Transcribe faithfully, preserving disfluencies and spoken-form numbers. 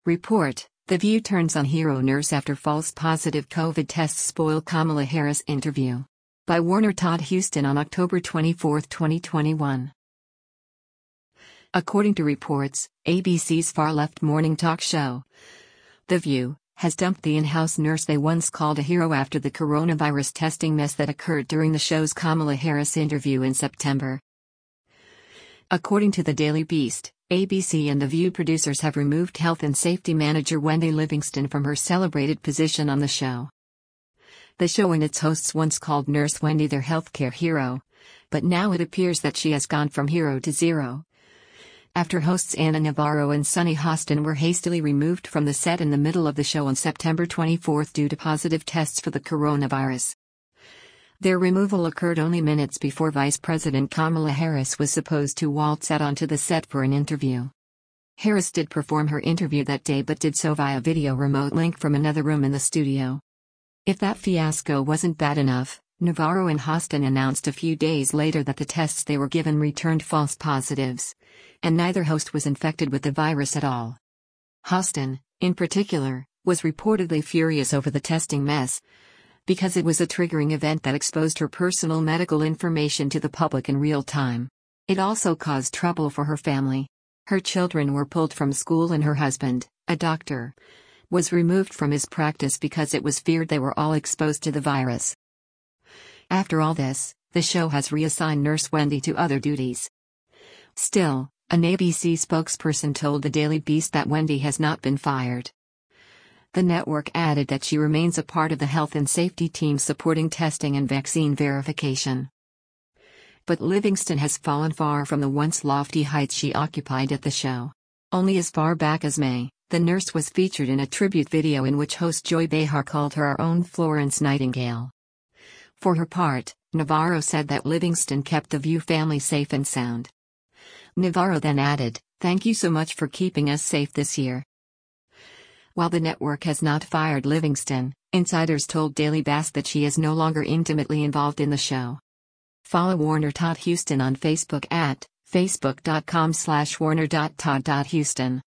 Report: The View turns on hero nurse after false positive COVID tests spoil Kamala Harris interview. By Warner Todd Huston on October twenty-fourth, twenty twenty-one. According to reports, A B C's far-left morning talk show, The View, has dumped the in-house nurse they once called a hero after the coronavirus testing mess that occurred during the show's Kamala Harris interview in September. According to the Daily Beast, A B C and The View producers have removed health and safety manager Wendy Livingston from her celebrated position on the show. The show and its hosts once called Nurse Wendy their healthcare hero, but now it appears that she has gone from hero to zero. After hosts Ana Navarro and Sunny Hostin were hastily removed from the set in the middle of the show on September twenty-fourth due to positive tests for the coronavirus. Their removal occurred only minutes before Vice President Kamala Harris was supposed to waltz out onto the set for an interview. Harris did perform her interview that day but did so via video remote link from another room in the studio. If that fiasco wasn't bad enough, Navarro and Hostin announced a few days later that the tests they were given returned false positives, and neither host was infected with the virus at all. Hostin, in particular, was reportedly furious over the testing mess, because it was a triggering event that exposed her personal medical information to the public in real time. It also caused trouble for her family. Her children were pulled from school and her husband, a doctor, was removed from his practice because it was feared they were all exposed to the virus. After all this, the show has reassigned Nurse Wendy to other duties. Still, an A B C spokesperson told the Daily Beast that Wendy has not been fired. The network added that she remains a part of the health and safety team supporting testing and vaccine verification. But Livingston has fallen far from the once lofty heights she occupied at the show. Only as far back as May, the nurse was featured in a tribute video in which host Joy Behar called her our own Florence Nightingale. For her part, Navarro said that Livingston kept the View family safe and sound. Navarro then added, "Thank you so much for keeping us safe this year." While the network has not fired Livingston, insiders told Daily Beast that she is no longer intimately involved in the show. Follow Warner Todd Huston on Facebook at facebook dot com slash warner dot todd dot huston.